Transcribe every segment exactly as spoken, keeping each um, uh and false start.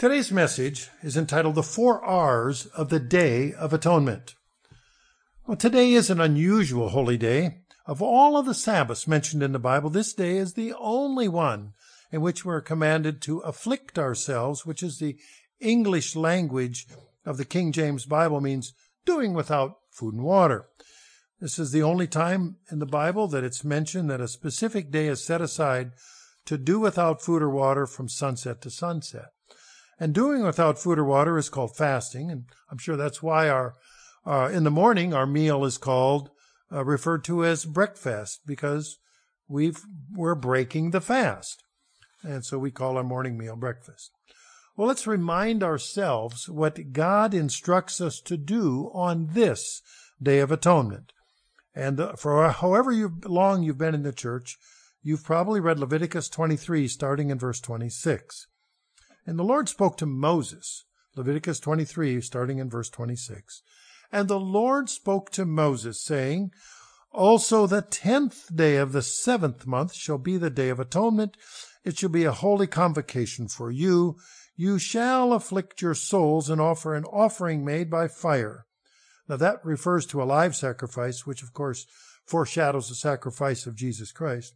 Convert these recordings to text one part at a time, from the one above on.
Today's message is entitled The Four R's of the Day of Atonement. Well, today is an unusual holy day. Of all of the Sabbaths mentioned in the Bible, this day is the only one in which we're commanded to afflict ourselves, which is the English language of the King James Bible, means doing without food and water. This is the only time in the Bible that it's mentioned that a specific day is set aside to do without food or water from sunset to sunset. And doing without food or water is called fasting, and I'm sure that's why our uh, in the morning our meal is called uh, referred to as breakfast, because we've we're breaking the fast, and so we call our morning meal breakfast. Well, let's remind ourselves what God instructs us to do on this Day of Atonement. And uh, for however you've, long you've been in the church, you've probably read Leviticus twenty-three, starting in verse twenty-six. And the Lord spoke to Moses, Leviticus twenty-three, starting in verse twenty-six. And the Lord spoke to Moses, saying, Also the tenth day of the seventh month shall be the Day of Atonement. It shall be a holy convocation for you. You shall afflict your souls and offer an offering made by fire. Now that refers to a live sacrifice, which of course foreshadows the sacrifice of Jesus Christ.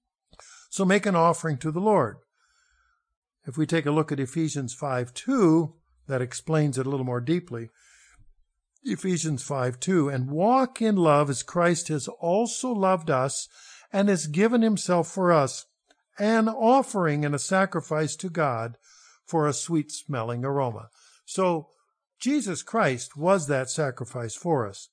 So make an offering to the Lord. If we take a look at Ephesians five two, that explains it a little more deeply. Ephesians five two, and walk in love as Christ has also loved us and has given himself for us, an offering and a sacrifice to God for a sweet-smelling aroma. So Jesus Christ was that sacrifice for us.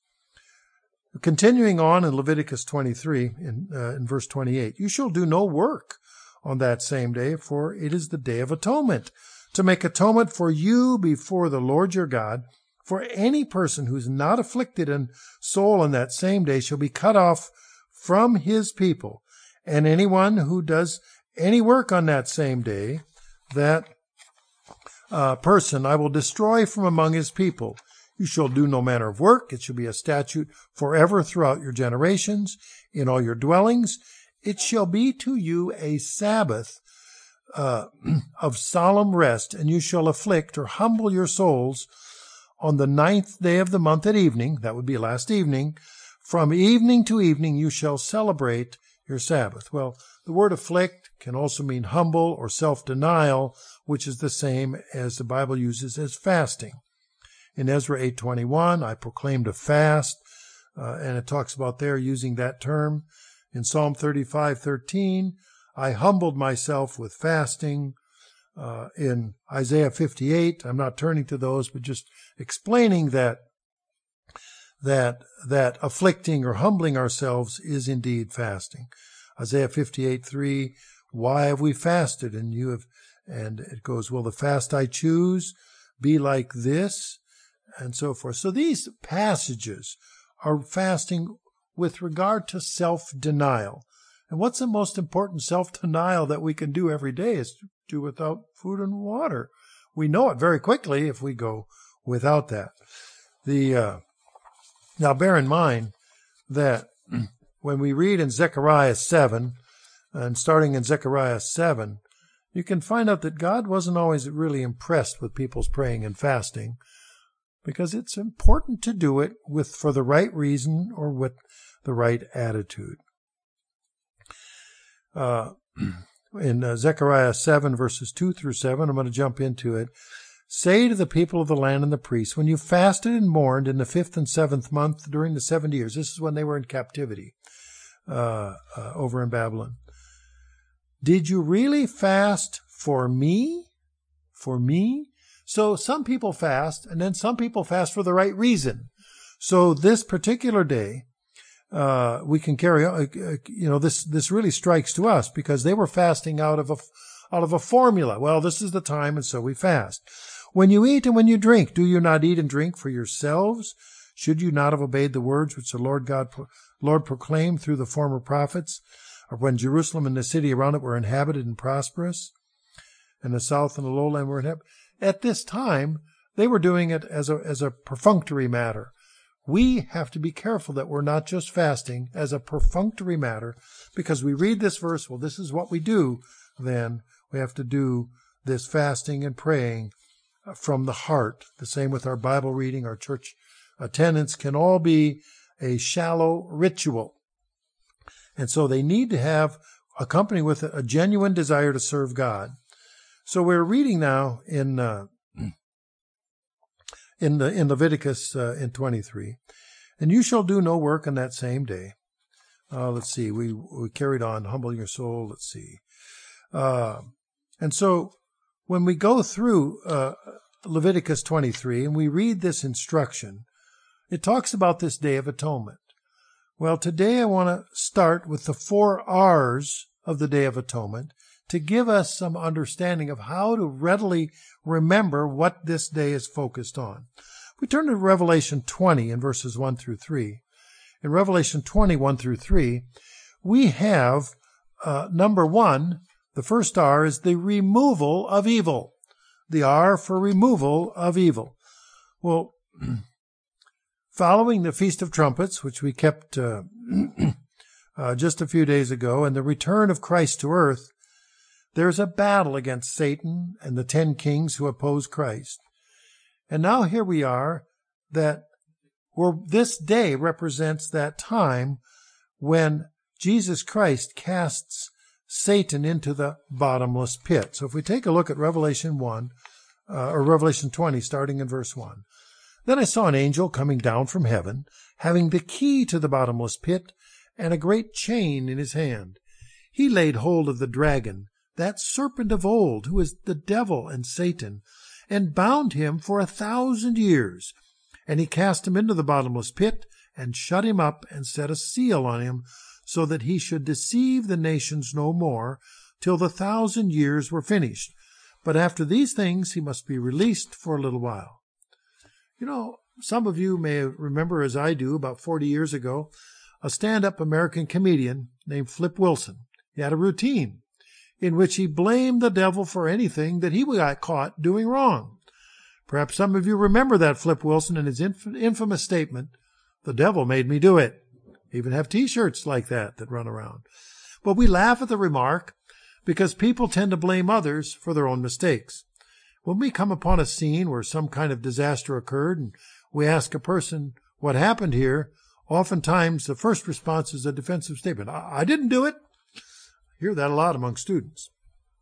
Continuing on in Leviticus twenty-three, in, uh, in verse twenty-eight, you shall do no work on that same day, for it is the Day of Atonement, to make atonement for you before the Lord your God. For any person who is not afflicted in soul on that same day shall be cut off from his people. And anyone who does any work on that same day, that uh, person I will destroy from among his people. You shall do no manner of work. It shall be a statute forever throughout your generations, in all your dwellings. It shall be to you a Sabbath uh, of solemn rest, and you shall afflict or humble your souls on the ninth day of the month at evening. That would be last evening. From evening to evening you shall celebrate your Sabbath. Well, the word afflict can also mean humble or self-denial, which is the same as the Bible uses as fasting. In Ezra eight twenty-one, I proclaimed a fast, uh, and it talks about there using that term. In Psalm thirty-five thirteen, I humbled myself with fasting. Uh, in Isaiah fifty-eight, I'm not turning to those, but just explaining that that that afflicting or humbling ourselves is indeed fasting. Isaiah fifty-eight three, why have we fasted? And you have, and it goes, will the fast I choose be like this? And so forth. So these passages are fasting with regard to self-denial. And what's the most important self-denial that we can do every day is to do without food and water. We know it very quickly if we go without that. The uh, now bear in mind that when we read in Zechariah seven, and starting in Zechariah seven, you can find out that God wasn't always really impressed with people's praying and fasting, because it's important to do it with for the right reason or with the right attitude. Uh, in uh, Zechariah seven, verses two through seven, I'm going to jump into it. Say to the people of the land and the priests, when you fasted and mourned in the fifth and seventh month during the seventy years, this is when they were in captivity uh, uh, over in Babylon. Did you really fast for me? For me? So some people fast, and then some people fast for the right reason. So this particular day, uh, we can carry on, uh, you know, this, this really strikes to us because they were fasting out of a, out of a formula. Well, this is the time, and so we fast. When you eat and when you drink, do you not eat and drink for yourselves? Should you not have obeyed the words which the Lord God, Lord proclaimed through the former prophets, of when Jerusalem and the city around it were inhabited and prosperous, and the south and the lowland were inhabited? At this time, they were doing it as a as a perfunctory matter. We have to be careful that we're not just fasting as a perfunctory matter, because we read this verse, well, this is what we do, then we have to do this fasting and praying from the heart. The same with our Bible reading, our church attendance can all be a shallow ritual. And so they need to have accompanied with a genuine desire to serve God. So we're reading now in uh, in the in Leviticus uh, in twenty-three, and you shall do no work on that same day. Uh, let's see, we we carried on, humble your soul. Let's see, uh, and so when we go through uh, Leviticus twenty-three and we read this instruction, it talks about this Day of Atonement. Well, today I want to start with the four R's of the Day of Atonement to give us some understanding of how to readily remember what this day is focused on. We turn to Revelation twenty in verses one through three. In Revelation twenty, one through three, we have uh, number one, the first R is the removal of evil. The R for removal of evil. Well, following the Feast of Trumpets, which we kept uh, uh, just a few days ago, and the return of Christ to earth, there's a battle against Satan and the ten kings who oppose Christ. And now here we are, that where this day represents that time when Jesus Christ casts Satan into the bottomless pit. So if we take a look at Revelation one, uh, or Revelation twenty, starting in verse one. Then I saw an angel coming down from heaven, having the key to the bottomless pit and a great chain in his hand. He laid hold of the dragon, that serpent of old, who is the devil and Satan, and bound him for a thousand years. And he cast him into the bottomless pit, and shut him up, and set a seal on him, so that he should deceive the nations no more, till the thousand years were finished. But after these things he must be released for a little while. You know, some of you may remember, as I do, about forty years ago, a stand-up American comedian named Flip Wilson. He had a routine in which he blamed the devil for anything that he got caught doing wrong. Perhaps some of you remember that Flip Wilson and his inf- infamous statement, "The devil made me do it." Even have T-shirts like that that run around. But we laugh at the remark because people tend to blame others for their own mistakes. When we come upon a scene where some kind of disaster occurred and we ask a person what happened here, oftentimes the first response is a defensive statement. I, I didn't do it. I hear that a lot among students.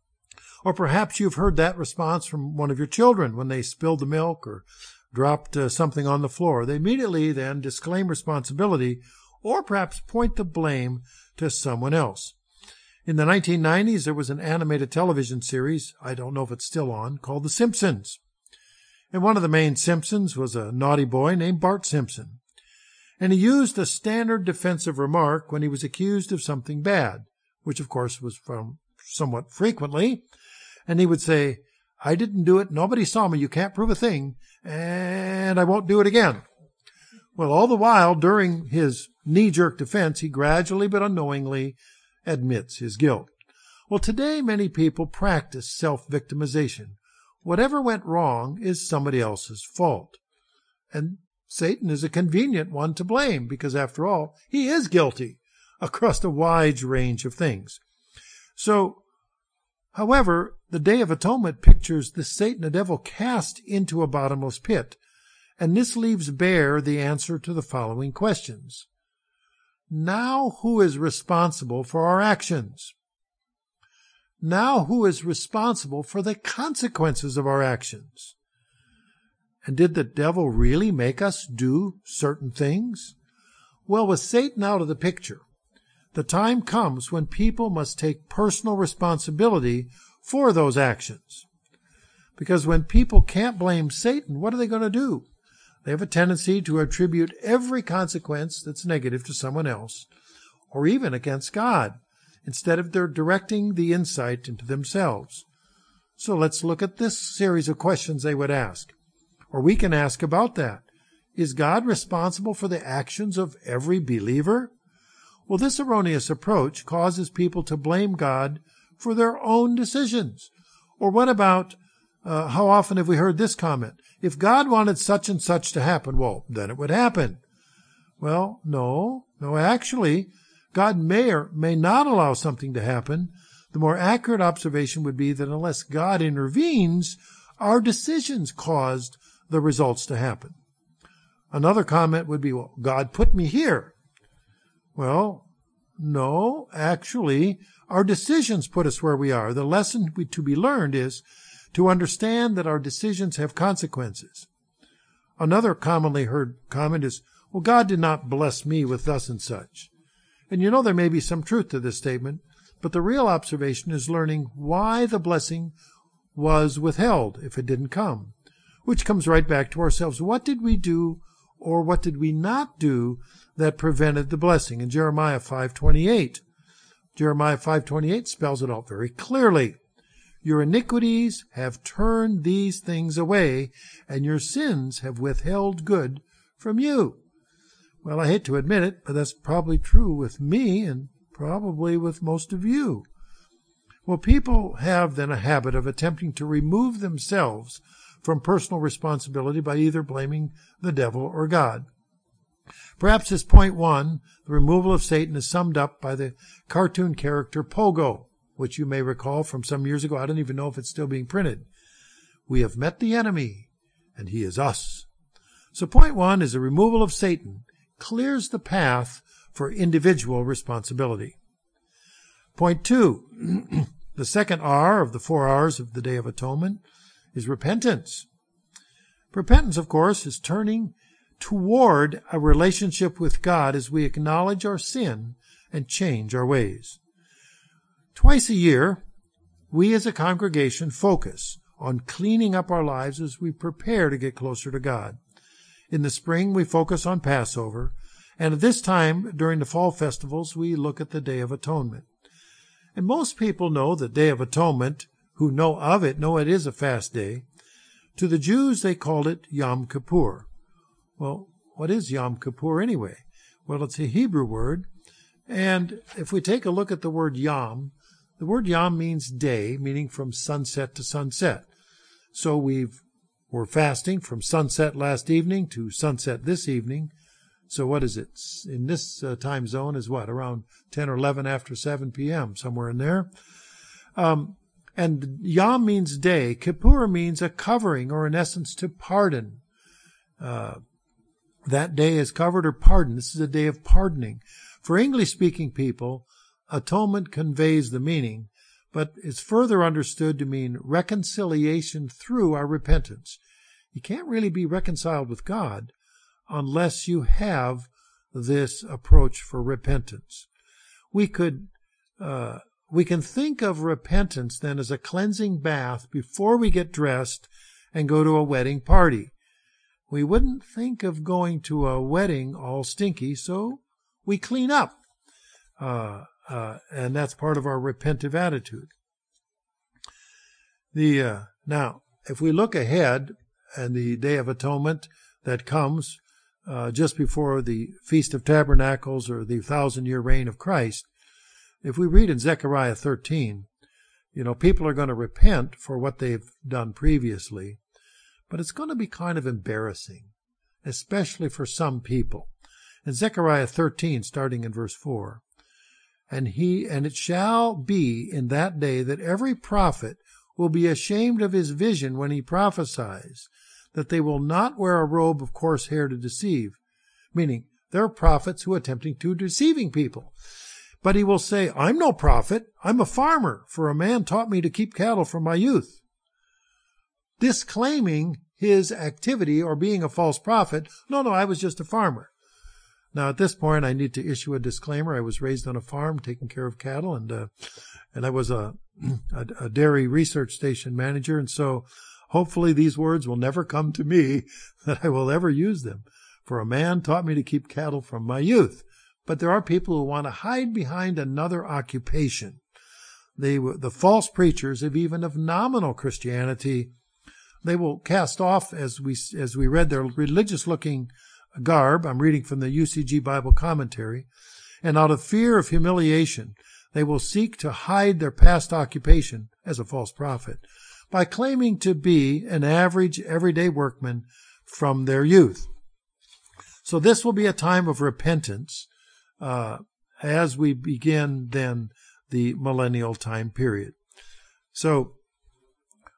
Or perhaps you've heard that response from one of your children when they spilled the milk or dropped uh, something on the floor. They immediately then disclaim responsibility or perhaps point the blame to someone else. In the nineteen nineties, there was an animated television series, I don't know if it's still on, called The Simpsons. And one of the main Simpsons was a naughty boy named Bart Simpson. And he used a standard defensive remark when he was accused of something bad, which of course was from somewhat frequently. And he would say, "I didn't do it, nobody saw me, you can't prove a thing, and I won't do it again." Well, all the while, during his knee-jerk defense, he gradually but unknowingly admits his guilt. Well, today many people practice self-victimization. Whatever went wrong is somebody else's fault. And Satan is a convenient one to blame because, after all, he is guilty across a wide range of things. So, however, the Day of Atonement pictures the Satan, the devil, cast into a bottomless pit. And this leaves bare the answer to the following questions. Now who is responsible for our actions? Now who is responsible for the consequences of our actions? And did the devil really make us do certain things? Well, with Satan out of the picture, the time comes when people must take personal responsibility for those actions. Because when people can't blame Satan, what are they going to do? They have a tendency to attribute every consequence that's negative to someone else, or even against God, instead of their directing the insight into themselves. So let's look at this series of questions they would ask. Or we can ask about that. Is God responsible for the actions of every believer? Well, this erroneous approach causes people to blame God for their own decisions. Or what about, uh, how often have we heard this comment? If God wanted such and such to happen, well, then it would happen. Well, no, no, actually, God may or may not allow something to happen. The more accurate observation would be that unless God intervenes, Our decisions caused the results to happen. Another comment would be, well, God put me here. Well, no, actually, our decisions put us where we are. The lesson to be learned is to understand that our decisions have consequences. Another commonly heard comment is, well, God did not bless me with thus and such. And you know there may be some truth to this statement, but the real observation is learning why the blessing was withheld if it didn't come, which comes right back to ourselves. What did we do or what did we not do that prevented the blessing? In Jeremiah five twenty-eight, Jeremiah five twenty-eight spells it out very clearly. Your iniquities have turned these things away, and your sins have withheld good from you. Well, I hate to admit it, but that's probably true with me and probably with most of you. Well, people have then a habit of attempting to remove themselves from personal responsibility by either blaming the devil or God. Perhaps as point one, the removal of Satan is summed up by the cartoon character Pogo, which you may recall from some years ago. I don't even know if it's still being printed. We have met the enemy, and he is us. So point one is the removal of Satan clears the path for individual responsibility. Point two, the second R of the four R's of the Day of Atonement is repentance. Repentance, of course, is turning toward a relationship with God as we acknowledge our sin and change our ways. Twice a year, we as a congregation focus on cleaning up our lives as we prepare to get closer to God. In the spring, we focus on Passover, and at this time, during the fall festivals, we look at the Day of Atonement. And most people know the Day of Atonement, who know of it, know it is a fast day. To the Jews, they called it Yom Kippur. Well, what is Yom Kippur anyway? Well, it's a Hebrew word, and if we take a look at the word Yom, the word Yom means day, meaning from sunset to sunset. So we've, we're fasting from sunset last evening to sunset this evening. So what is it? In this uh, time zone is what? Around ten or eleven after seven p.m., somewhere in there. Um, and Yom means day. Kippur means a covering, or in essence, to pardon. Uh, that day is covered or pardoned. This is a day of pardoning. For English-speaking people, atonement conveys the meaning, but it's further understood to mean reconciliation through our repentance. You can't really be reconciled with God unless you have this approach for repentance. We could, uh, we can think of repentance then as a cleansing bath before we get dressed and go to a wedding party. We wouldn't think of going to a wedding all stinky, so we clean up. Uh, uh, and that's part of our repentive attitude. The, uh, now, if we look ahead and the Day of Atonement that comes uh, just before the Feast of Tabernacles or the thousand-year reign of Christ, if we read in Zechariah thirteen, you know, people are going to repent for what they've done previously, but it's going to be kind of embarrassing, especially for some people. In Zechariah thirteen, starting in verse four, and he and it shall be in that day that every prophet will be ashamed of his vision when he prophesies, that they will not wear a robe of coarse hair to deceive, meaning there are prophets who are attempting to deceiving people. But he will say, I'm no prophet, I'm a farmer, for a man taught me to keep cattle from my youth. Disclaiming his activity or being a false prophet. No, no, I was just a farmer. Now, at this point, I need to issue a disclaimer. I was raised on a farm taking care of cattle, and uh, and I was a, a, a dairy research station manager, and so hopefully these words will never come to me that I will ever use them. For a man taught me to keep cattle from my youth. But there are people who want to hide behind another occupation. They, the false preachers of even of nominal Christianity, they will cast off, as we as we read, their religious-looking garb. I'm reading from the U C G Bible Commentary. And out of fear of humiliation, they will seek to hide their past occupation as a false prophet by claiming to be an average, everyday workman from their youth. So this will be a time of repentance uh, as we begin then the millennial time period. So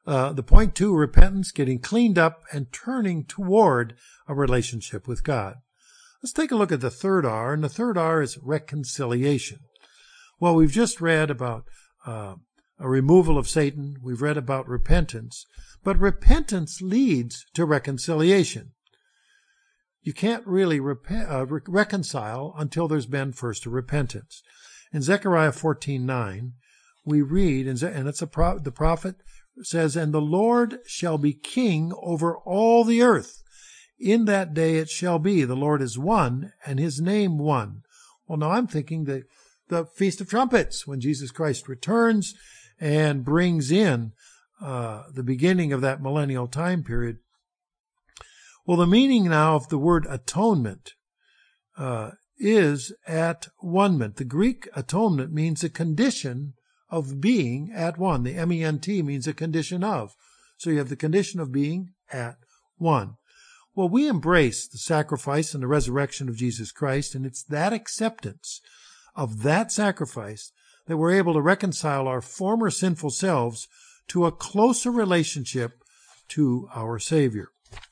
Uh, the point two, repentance, getting cleaned up and turning toward a relationship with God. Let's take a look at the third R, and the third R is reconciliation. Well, we've just read about uh, a removal of Satan. We've read about repentance, but repentance leads to reconciliation. You can't really rep- uh, re- reconcile until there's been first a repentance. In Zechariah fourteen nine, we read, and it's a pro- the prophet says, "And the Lord shall be king over all the earth. In that day it shall be, the Lord is one, and his name one." Well, now I'm thinking the, the Feast of Trumpets, when Jesus Christ returns and brings in uh, the beginning of that millennial time period. Well, the meaning now of the word atonement uh, is at one-ment. The Greek atonement means a condition of being at one. The M E N T means a condition of. So you have the condition of being at one. Well, we embrace the sacrifice and the resurrection of Jesus Christ, and it's that acceptance of that sacrifice that we're able to reconcile our former sinful selves to a closer relationship to our Savior.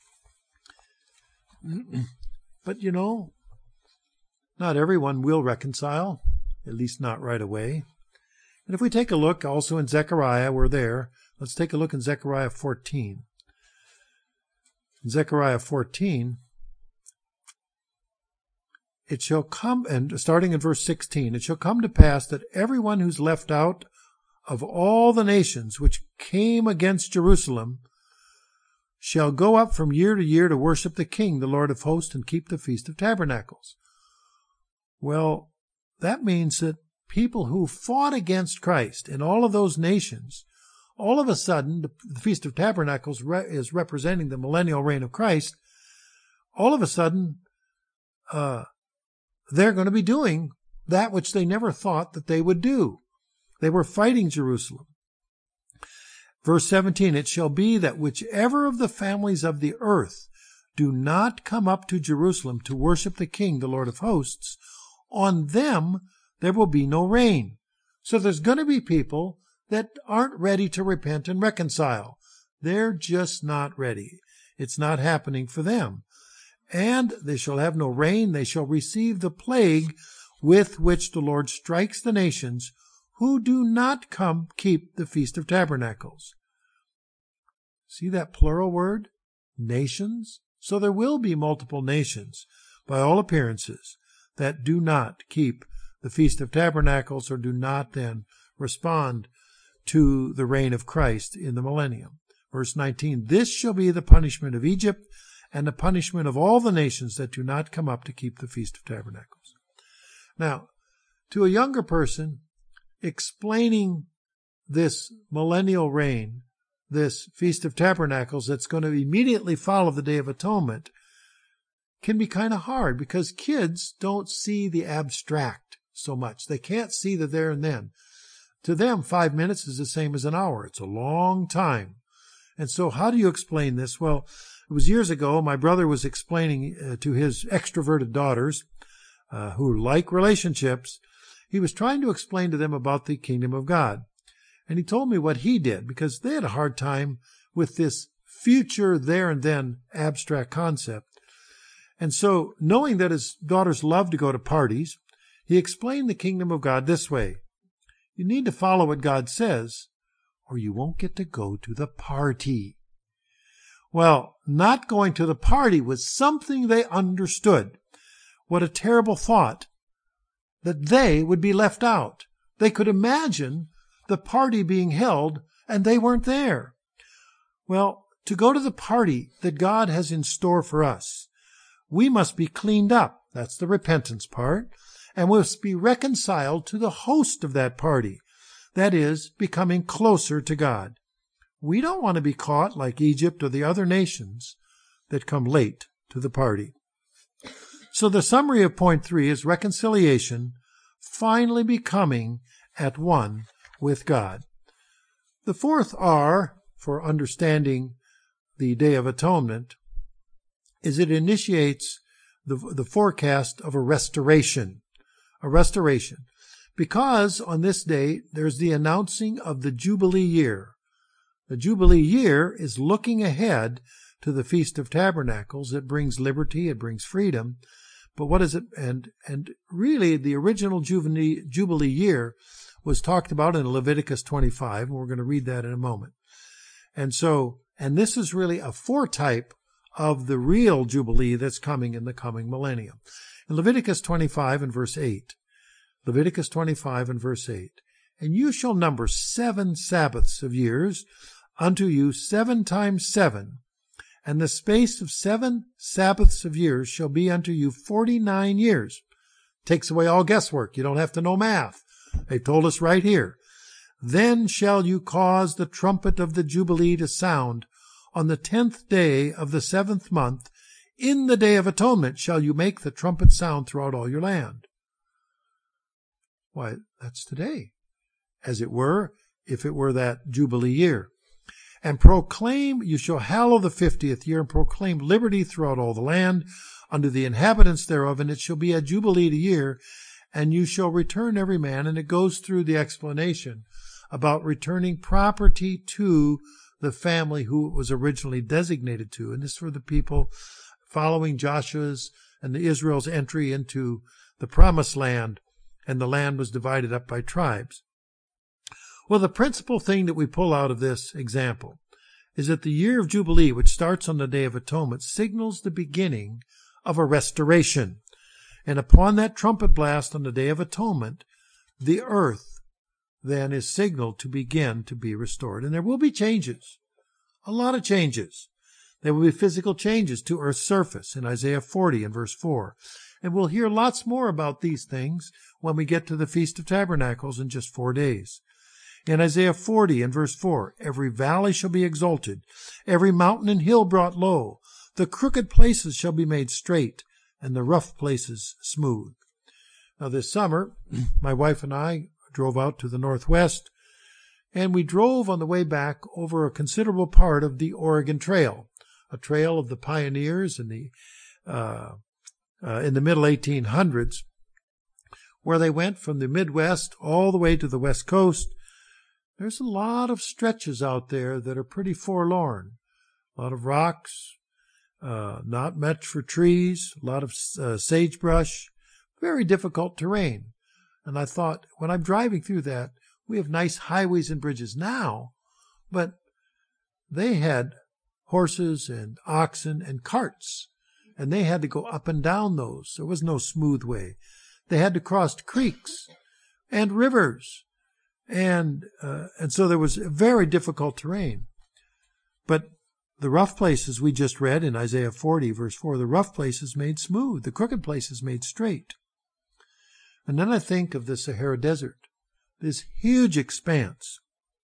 But, you know, not everyone will reconcile, at least not right away. And if we take a look also in Zechariah, we're there. Let's take a look in Zechariah fourteen. In Zechariah fourteen, it shall come, and starting in verse sixteen, it shall come to pass that everyone who's left out of all the nations which came against Jerusalem shall go up from year to year to worship the King, the Lord of hosts, and keep the Feast of Tabernacles. Well, that means that people who fought against Christ in all of those nations, all of a sudden, the Feast of Tabernacles is representing the millennial reign of Christ, all of a sudden, uh, they're going to be doing that which they never thought that they would do. They were fighting Jerusalem. Verse seventeen, it shall be that whichever of the families of the earth do not come up to Jerusalem to worship the King, the Lord of hosts, on them there will be no rain. So there's going to be people that aren't ready to repent and reconcile. They're just not ready. It's not happening for them. And they shall have no rain. They shall receive the plague with which the Lord strikes the nations who do not come keep the Feast of Tabernacles. See that plural word? Nations? So there will be multiple nations, by all appearances, that do not keep the Feast of Tabernacles or do not then respond to the reign of Christ in the millennium. Verse nineteen, this shall be the punishment of Egypt and the punishment of all the nations that do not come up to keep the Feast of Tabernacles. Now, to a younger person, explaining this millennial reign, this Feast of Tabernacles that's going to immediately follow the Day of Atonement, can be kind of hard because kids don't see the abstract so much. They can't see the there and then. To them, five minutes is the same as an hour. It's a long time. And so how do you explain this? Well, it was years ago, my brother was explaining uh, to his extroverted daughters uh, who like relationships, he was trying to explain to them about the kingdom of God. And he told me what he did because they had a hard time with this future there and then abstract concept. And so, knowing that his daughters love to go to parties, he explained the kingdom of God this way. You need to follow what God says, or you won't get to go to the party. Well, not going to the party was something they understood. What a terrible thought that they would be left out. They could imagine the party being held and they weren't there. Well, to go to the party that God has in store for us, we must be cleaned up. That's the repentance part. And we must be reconciled to the host of that party. That is, becoming closer to God. We don't want to be caught like Egypt or the other nations that come late to the party. So the summary of point three is reconciliation, finally becoming at one with God. The fourth R for understanding the Day of Atonement is it initiates the, the forecast of a restoration. A restoration. Because on this day, there's the announcing of the Jubilee year. The Jubilee year is looking ahead to the Feast of Tabernacles. It brings liberty, it brings freedom. But what is it? And and really, the original Jubilee, Jubilee year was talked about in Leviticus twenty-five, and we're going to read that in a moment. And so, and this is really a foretype of the real Jubilee that's coming in the coming millennium. In Leviticus twenty-five and verse eight, Leviticus twenty-five and verse eight, and you shall number seven Sabbaths of years unto you seven times seven, and the space of seven Sabbaths of years shall be unto you forty-nine years. Takes away all guesswork. You don't have to know math. They told us right here. Then shall you cause the trumpet of the Jubilee to sound on the tenth day of the seventh month. In the day of atonement shall you make the trumpet sound throughout all your land. Why, that's today, as it were, if it were that Jubilee year. And proclaim, you shall hallow the fiftieth year, and proclaim liberty throughout all the land unto the inhabitants thereof, and it shall be a Jubilee year, and you shall return every man. And it goes through the explanation about returning property to the family who it was originally designated to. And this for the people following Joshua's and the Israel's entry into the promised land, and the land was divided up by tribes. Well, the principal thing that we pull out of this example is that the year of Jubilee, which starts on the Day of Atonement, signals the beginning of a restoration. And upon that trumpet blast on the Day of Atonement, the earth then is signaled to begin to be restored. And there will be changes, a lot of changes. There will be physical changes to Earth's surface in Isaiah forty and verse four. And we'll hear lots more about these things when we get to the Feast of Tabernacles in just four days. In Isaiah forty and verse four, every valley shall be exalted, every mountain and hill brought low. The crooked places shall be made straight, and the rough places smooth. Now this summer, my wife and I drove out to the Northwest, and we drove on the way back over a considerable part of the Oregon Trail, a trail of the pioneers in the uh, uh, in the middle eighteen hundreds, where they went from the Midwest all the way to the West Coast. There's a lot of stretches out there that are pretty forlorn. A lot of rocks, uh, not much for trees, a lot of uh, sagebrush, very difficult terrain. And I thought, when I'm driving through that, we have nice highways and bridges now, but they had horses and oxen and carts, and they had to go up and down those. There was no smooth way. They had to cross creeks and rivers, and uh, and so there was very difficult terrain. But the rough places we just read in Isaiah forty, verse four, the rough places made smooth, the crooked places made straight. And then I think of the Sahara Desert, this huge expanse.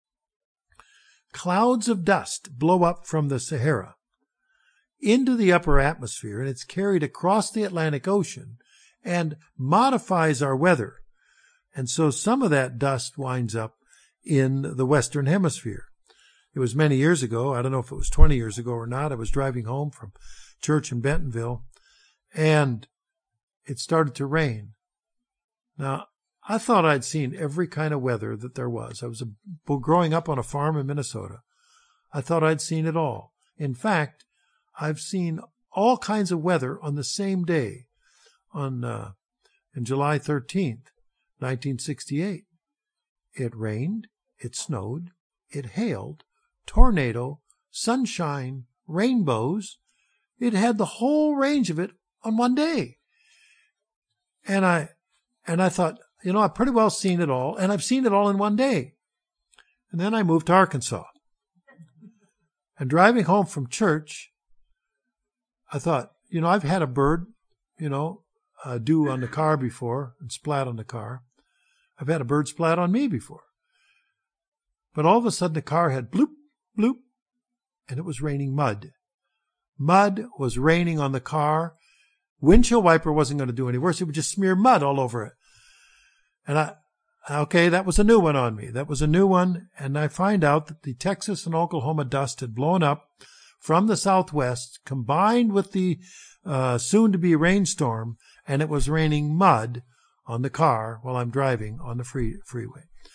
Clouds of dust blow up from the Sahara into the upper atmosphere, and it's carried across the Atlantic Ocean and modifies our weather. And so some of that dust winds up in the Western Hemisphere. It was many years ago, I don't know if it was twenty years ago or not, I was driving home from church in Bentonville, and it started to rain. Now, I thought I'd seen every kind of weather that there was. I was a, growing up on a farm in Minnesota. I thought I'd seen it all. In fact, I've seen all kinds of weather on the same day, on uh, on July thirteenth, nineteen sixty-eight. It rained, it snowed, it hailed, tornado, sunshine, rainbows. It had the whole range of it on one day. And I and I thought, you know, I've pretty well seen it all, and I've seen it all in one day. And then I moved to Arkansas. And driving home from church, I thought, you know, I've had a bird, you know, uh, do on the car before and splat on the car. I've had a bird splat on me before. But all of a sudden the car had bloop, bloop, and it was raining mud. Mud was raining on the car. Windshield wiper wasn't going to do any worse. It would just smear mud all over it. And I, okay, that was a new one on me. That was a new one. And I find out that the Texas and Oklahoma dust had blown up from the southwest, combined with the uh, soon-to-be rainstorm, and it was raining mud on the car while I'm driving on the free freeway.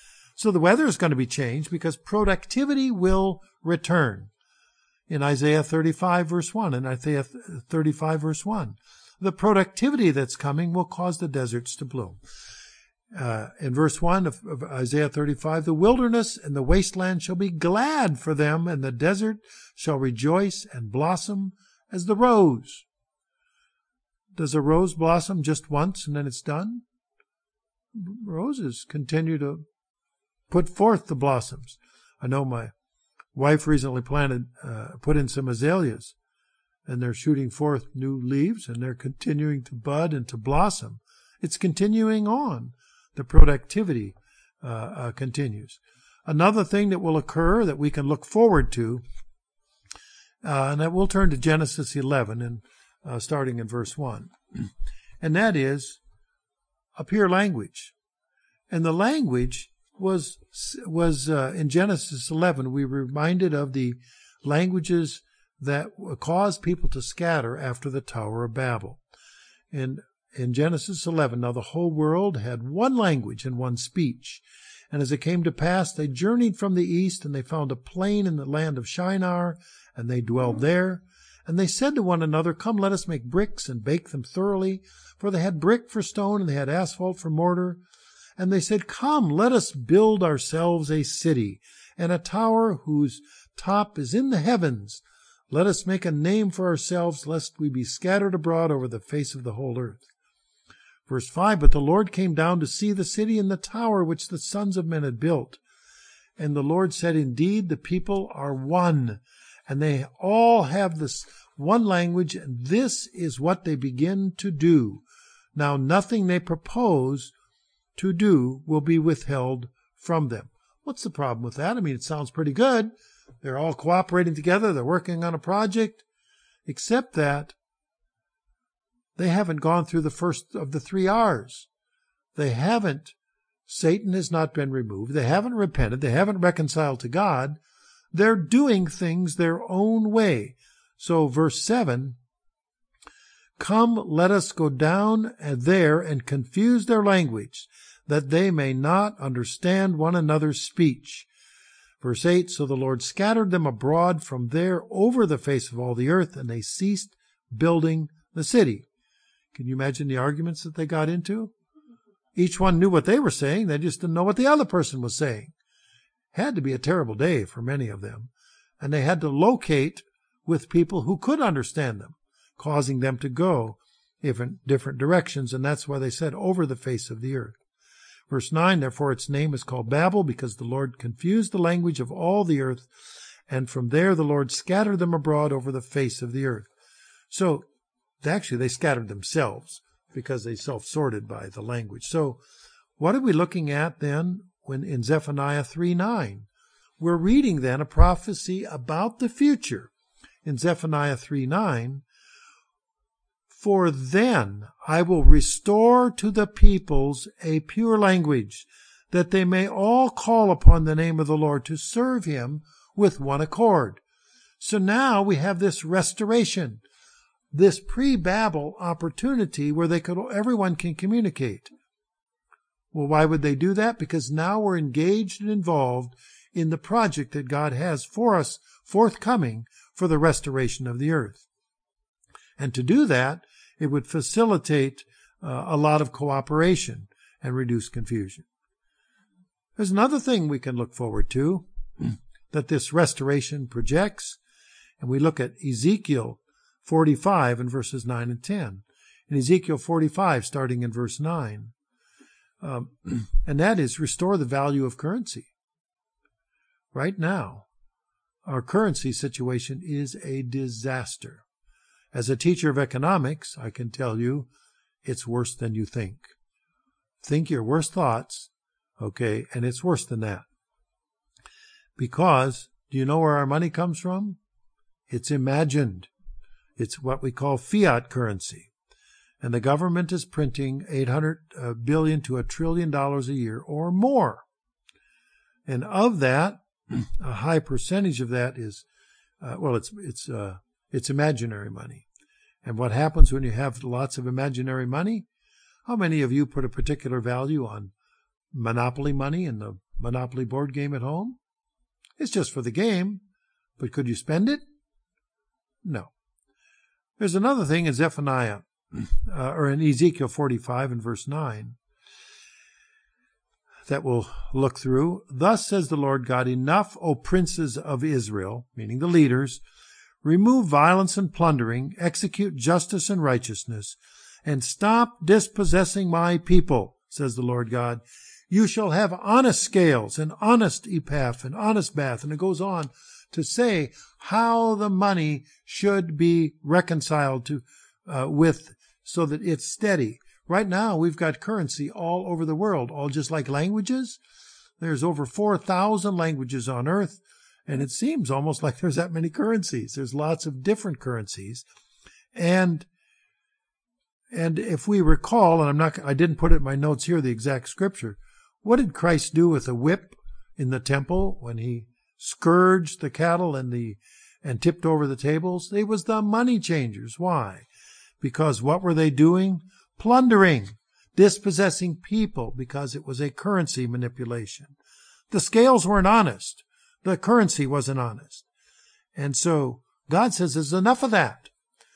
So the weather is going to be changed because productivity will return. In Isaiah thirty-five, verse one, and Isaiah thirty-five, verse one, the productivity that's coming will cause the deserts to bloom. Uh, in verse one of, of Isaiah thirty-five, the wilderness and the wasteland shall be glad for them, and the desert shall rejoice and blossom as the rose. Does a rose blossom just once and then it's done? Roses continue to put forth the blossoms. I know my wife recently planted, uh, put in some azaleas, and they're shooting forth new leaves, and they're continuing to bud and to blossom. It's continuing on. The productivity uh, uh, continues. Another thing that will occur that we can look forward to, uh, and that we'll turn to Genesis eleven, and uh, starting in verse one, and that is a pure language. And the language was was uh, in Genesis eleven, we were reminded of the languages that caused people to scatter after the Tower of Babel. And in Genesis eleven, now the whole world had one language and one speech. And as it came to pass, they journeyed from the east, and they found a plain in the land of Shinar, and they dwelled there. And they said to one another, Come, let us make bricks and bake them thoroughly. For they had brick for stone, and they had asphalt for mortar. And they said, Come, let us build ourselves a city, and a tower whose top is in the heavens. Let us make a name for ourselves, lest we be scattered abroad over the face of the whole earth. Verse five, But the Lord came down to see the city and the tower which the sons of men had built. And the Lord said, Indeed, the people are one, and they all have this one language, and this is what they begin to do. Now nothing they propose to do will be withheld from them. What's the problem with that? I mean, it sounds pretty good. They're all cooperating together. They're working on a project, except that they haven't gone through the first of the three R's. They haven't, Satan has not been removed. They haven't repented. They haven't reconciled to God. They're doing things their own way. So verse seven, Come, let us go down there and confuse their language, that they may not understand one another's speech. Verse eight, So the Lord scattered them abroad from there over the face of all the earth, and they ceased building the city. Can you imagine the arguments that they got into? Each one knew what they were saying. They just didn't know what the other person was saying. Had to be a terrible day for many of them. And they had to locate with people who could understand them, causing them to go in different directions. And that's why they said over the face of the earth. Verse nine, Therefore its name is called Babel, because the Lord confused the language of all the earth. And from there the Lord scattered them abroad over the face of the earth. So actually they scattered themselves because they self-sorted by the language. So what are we looking at then when in Zephaniah three nine? We're reading then a prophecy about the future. In Zephaniah three nine, For then I will restore to the peoples a pure language, that they may all call upon the name of the Lord to serve him with one accord. So now we have this restoration, this pre-Babel opportunity where they could, everyone can communicate. Well, why would they do that? Because now we're engaged and involved in the project that God has for us forthcoming for the restoration of the earth. And to do that, it would facilitate uh, a lot of cooperation and reduce confusion. There's another thing we can look forward to that this restoration projects, and we look at Ezekiel forty-five in verses nine and ten. In Ezekiel forty-five, starting in verse nine, um, and that is restore the value of currency. Right now, our currency situation is a disaster. As a teacher of economics, I can tell you it's worse than you think. Think your worst thoughts, okay, and it's worse than that. Because, do you know where our money comes from? It's imagined. It's what we call fiat currency. And the government is printing eight hundred billion to a trillion dollars a year or more. And of that, a high percentage of that is, uh, well, it's it's uh, it's imaginary money. And what happens when you have lots of imaginary money? How many of you put a particular value on monopoly money in the Monopoly board game at home? It's just for the game, but could you spend it? No. There's another thing in Zephaniah, uh, or in Ezekiel forty-five and verse nine, that we'll look through. Thus says the Lord God, enough, O princes of Israel, meaning the leaders, remove violence and plundering, execute justice and righteousness, and stop dispossessing my people, says the Lord God. You shall have honest scales, and honest epaph, and honest bath. And it goes on to say how the money should be reconciled to uh, with, so that it's steady. Right now, we've got currency all over the world, all just like languages. There's over four thousand languages on earth, and it seems almost like there's that many currencies. There's lots of different currencies. And and if we recall, and I'm not, I didn't put it in my notes here, the exact scripture, what did Christ do with a whip in the temple when he scourged the cattle and the and tipped over the tables? They was the money changers. Why? Because what were they doing? Plundering, dispossessing people, because it was a currency manipulation. The scales weren't honest. The currency wasn't honest. And so God says there's enough of that.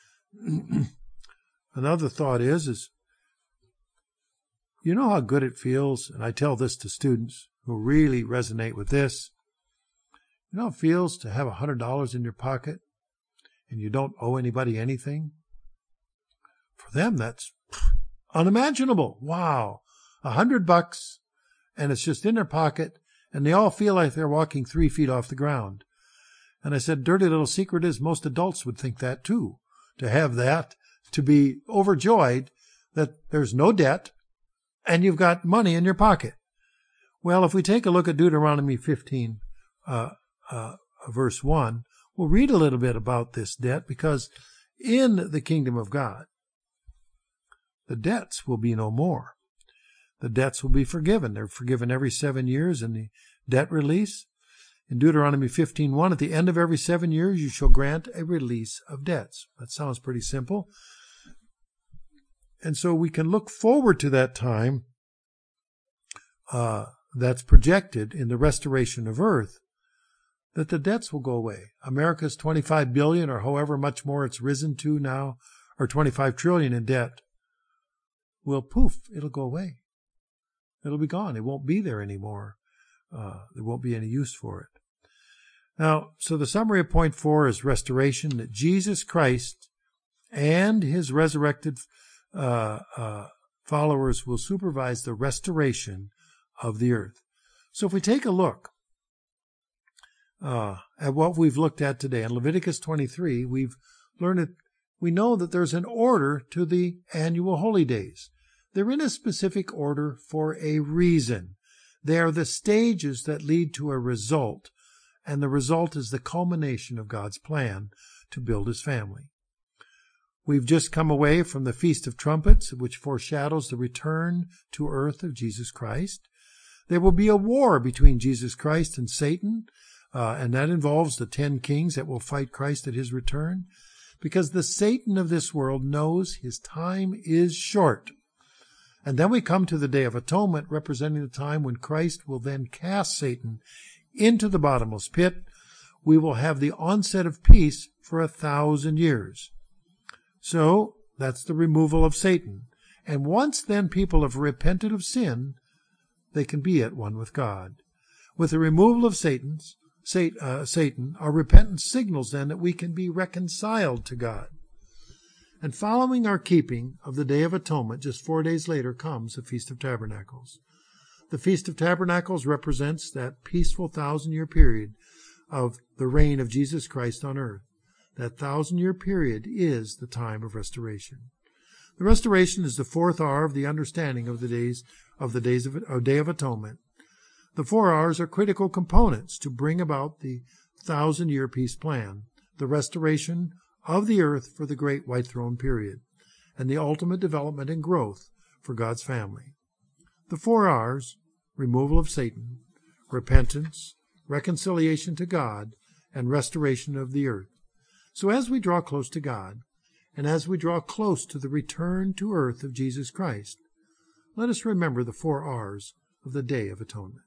Another thought is, is you know how good it feels, and I tell this to students who really resonate with this, you know how it feels to have one hundred dollars in your pocket and you don't owe anybody anything? For them, that's unimaginable. Wow. A hundred bucks, and it's just in their pocket, and they all feel like they're walking three feet off the ground. And I said, dirty little secret is most adults would think that too, to have that, to be overjoyed that there's no debt and you've got money in your pocket. Well, if we take a look at Deuteronomy fifteen, uh, uh, verse one, we'll read a little bit about this debt, because in the kingdom of God, the debts will be no more. The debts will be forgiven. They're forgiven every seven years in the debt release. In Deuteronomy fifteen one, at the end of every seven years, you shall grant a release of debts. That sounds pretty simple. And so we can look forward to that time uh, that's projected in the restoration of earth, that the debts will go away. America's twenty-five billion dollars, or however much more it's risen to now, or twenty-five trillion dollars in debt, will poof, it'll go away. It'll be gone. It won't be there anymore. Uh, there won't be any use for it. Now, so the summary of point four is restoration, that Jesus Christ and his resurrected uh, uh, followers will supervise the restoration of the earth. So if we take a look uh, at what we've looked at today, in Leviticus twenty-three, we've learned that we know that there's an order to the annual holy days. They're in a specific order for a reason. They are the stages that lead to a result, and the result is the culmination of God's plan to build his family. We've just come away from the Feast of Trumpets, which foreshadows the return to earth of Jesus Christ. There will be a war between Jesus Christ and Satan, uh, and that involves the ten kings that will fight Christ at his return, because the Satan of this world knows his time is short. And then we come to the Day of Atonement, representing the time when Christ will then cast Satan into the bottomless pit. We will have the onset of peace for a thousand years. So that's the removal of Satan. And once then people have repented of sin, they can be at one with God. With the removal of Satan's, Satan, our repentance signals then that we can be reconciled to God. And following our keeping of the Day of Atonement, just four days later comes the Feast of Tabernacles. The Feast of Tabernacles represents that peaceful thousand-year period of the reign of Jesus Christ on earth. That thousand-year period is the time of restoration. The restoration is the fourth R of the understanding of the days of the days of, of Day of Atonement. The four R's are critical components to bring about the thousand-year peace plan, the restoration of the earth for the great white throne period, and the ultimate development and growth for God's family. The four R's, removal of Satan, repentance, reconciliation to God, and restoration of the earth. So as we draw close to God, and as we draw close to the return to earth of Jesus Christ, let us remember the four R's of the Day of Atonement.